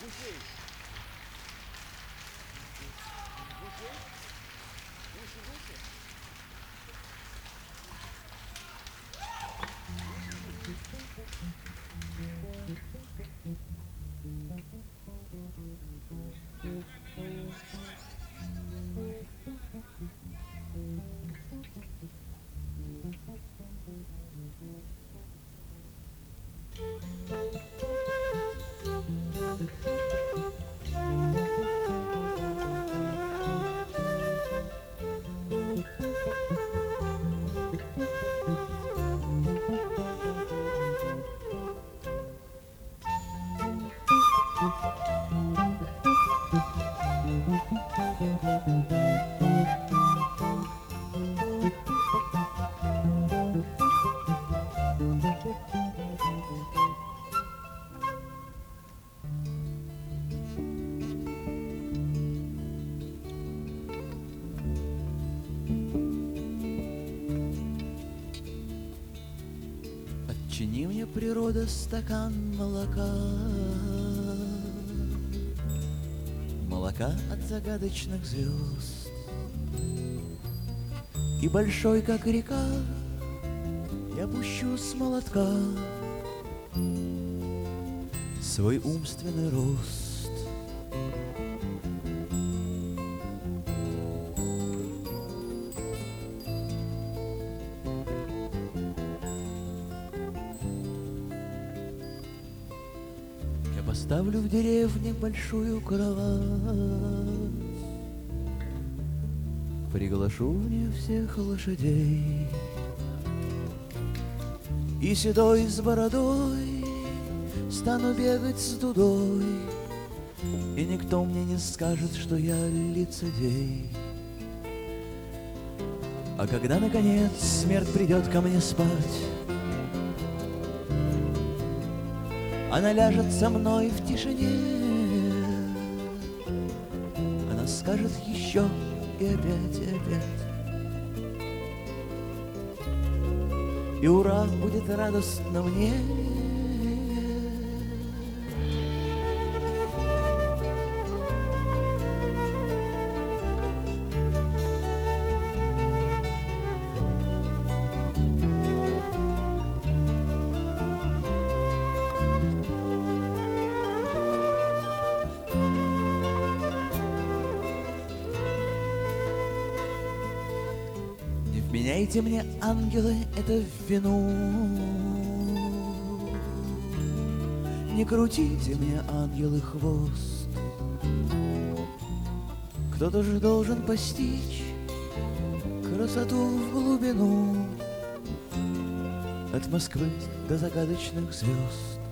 Отчини мне, природа, стакан молока, молока от загадочных звезд. И большой, как река, я пущу с молотка свой умственный рост. Я поставлю в деревне большую кровать, приглашу в нее всех лошадей, и седой с бородой стану бегать с дудой, и никто мне не скажет, что я лицедей. А когда, наконец, смерть придет ко мне спать, она ляжет со мной в тишине, она скажет еще и опять, и опять. И ура, будет радостно мне. Не вменяйте мне, ангелы, это в вину, не крутите мне, ангелы, хвост. Кто-то же должен постичь красоту в глубину, от Москвы до загадочных звезд.